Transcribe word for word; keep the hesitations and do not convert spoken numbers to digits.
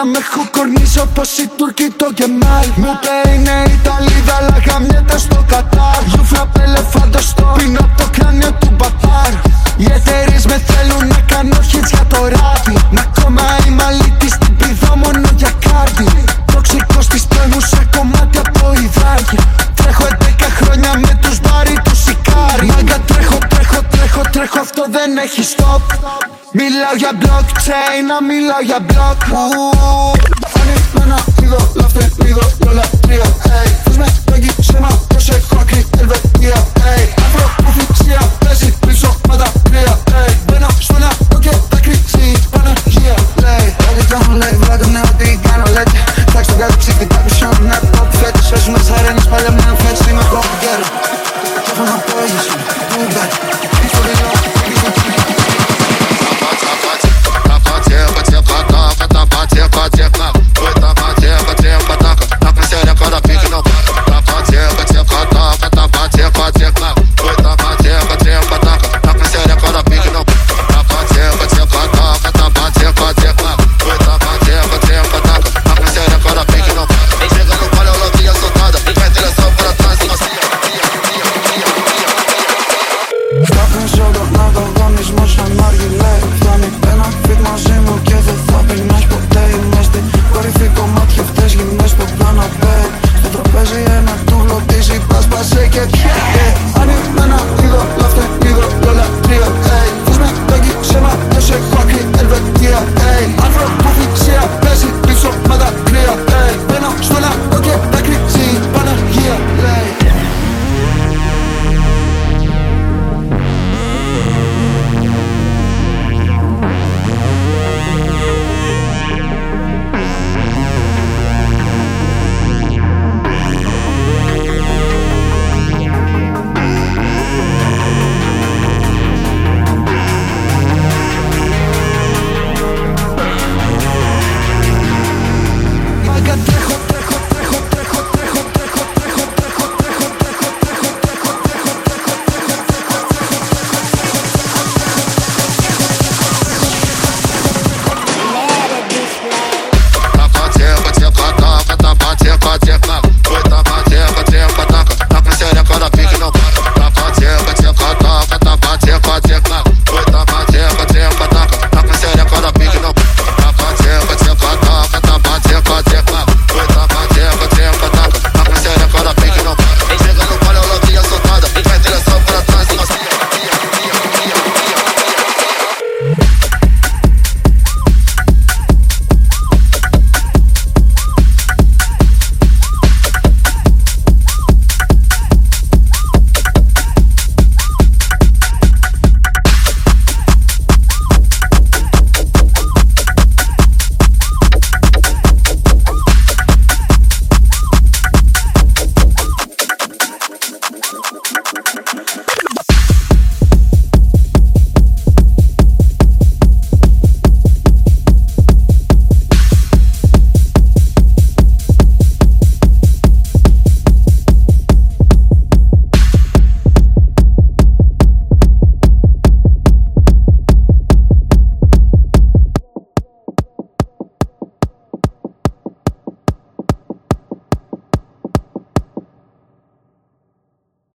με έχω κορνίσει όπως οι Τούρκοι το Κεμάλ. Μου είπε είναι Ιταλίδα αλλά γαμιέται στο Κατάρ. Γιουφραπ ελεφάντο πίνω από το κράνιο του μπατάρ. Οι εταιρείες με θέλουν να κάνω hits για το ράπι. Να ακόμα είμαι αλήτης στην πηδώ μόνο για κάρτι. Τοξικός της πέμου σε κομμάτια από υδράκια. Τρέχω έντεκα χρόνια με τους μπάρι του σικάρι. Μάγκα τρέχω, τρέχω, τρέχω, τρέχω, αυτό δεν έχει stop. Μιλάω για blockchain, να μιλάω για block. Ανοιχμένα είδω, λαφρεπίδω, λολατρία. Θες με λόγι ψέμα, προσέχω άκρη, Ελβετία. Αφροπροφηξία, παίζει πίσω με τα κρύα. Μπαίνω στο νεό και τα κρύψει η Παναγία. Ό,τι κάνω λέει, βράδυνε ό,τι κάνω λέτε. Φτιάξτε το κάτι ψυχτικά πίσω, ναι, pop φέτος. Έσου μέσα αρένες, παλιά με ένα φέτος, είμαι pop girl.